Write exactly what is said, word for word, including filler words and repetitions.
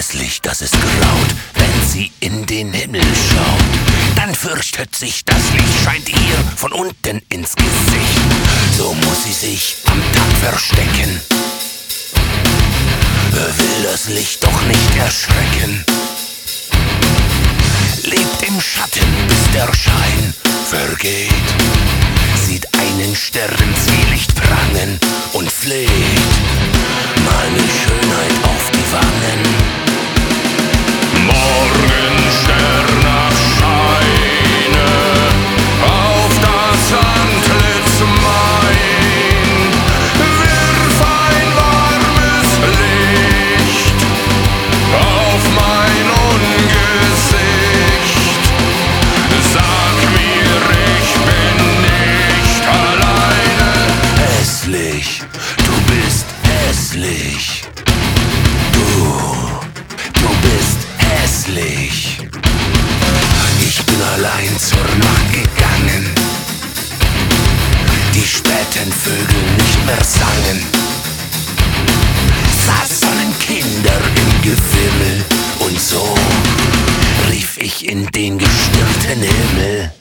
Licht, das es graut, wenn sie in den Himmel schaut. Dann fürchtet sich, das Licht scheint ihr von unten ins Gesicht. So muss sie sich am Tag verstecken, will das Licht doch nicht erschrecken. Lebt im Schatten, bis der Schein vergeht, sieht einen Stern Zwielicht prangen und fleht meine Schönheit auf die Wangen. Morgenstern erscheine auf das Antlitz mein, wirf ein warmes Licht auf mein Ungesicht. Sag mir, ich bin nicht alleine. Hässlich, du bist hässlich. Du, du bist hässlich. Ich bin allein zur Nacht gegangen, die späten Vögel nicht mehr sangen. Saßen Kinder im Gewimmel und so rief ich in den gestirnten Himmel.